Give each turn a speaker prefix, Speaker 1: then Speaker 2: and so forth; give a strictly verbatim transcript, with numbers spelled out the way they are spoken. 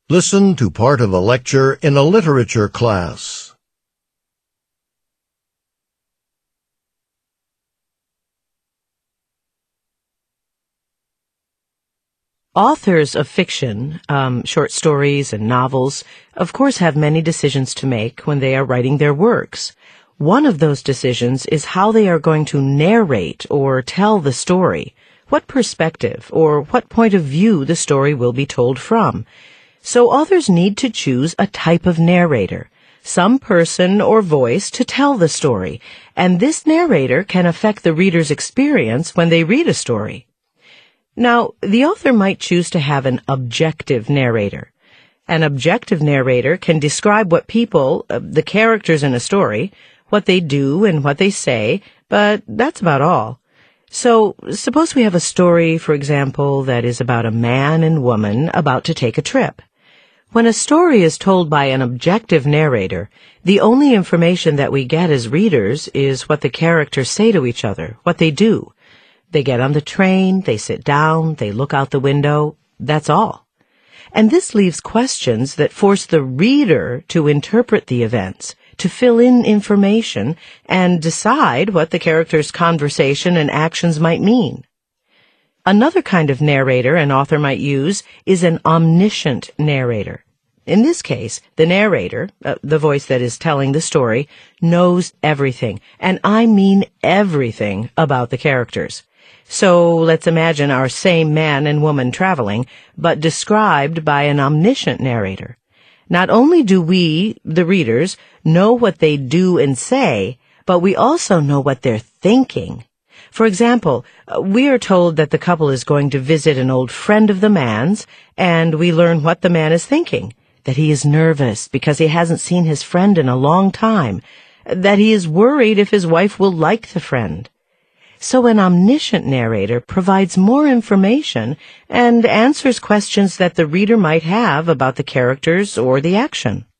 Speaker 1: Listen to part of a lecture in a literature class.
Speaker 2: Authors of fiction, um, short stories and novels, of course have many decisions to make when they are writing their works. One of those decisions is how they are going to narrate or tell the story, what perspective or what point of view the story will be told from. So authors need to choose a type of narrator, some person or voice to tell the story, and this narrator can affect the reader's experience when they read a story. Now, the author might choose to have an objective narrator. An objective narrator can describe what people, uh, the characters in a story, what they do and what they say, but that's about all. So, suppose we have a story, for example, that is about a man and woman about to take a trip. When a story is told by an objective narrator, the only information that we get as readers is what the characters say to each other, what they do. They get on the train, they sit down, they look out the window, that's all. And this leaves questions that force the reader to interpret the events, to fill in information, and decide what the character's conversation and actions might mean. Another kind of narrator an author might use is an omniscient narrator. In this case, the narrator, uh, the voice that is telling the story, knows everything, and I mean everything about the characters. So let's imagine our same man and woman traveling, but described by an omniscient narrator. Not only do we, the readers, know what they do and say, but we also know what they're thinking. For example, we are told that the couple is going to visit an old friend of the man's, and we learn what the man is thinking, that he is nervous because he hasn't seen his friend in a long time, that he is worried if his wife will like the friend. So an omniscient narrator provides more information and answers questions that the reader might have about the characters or the action.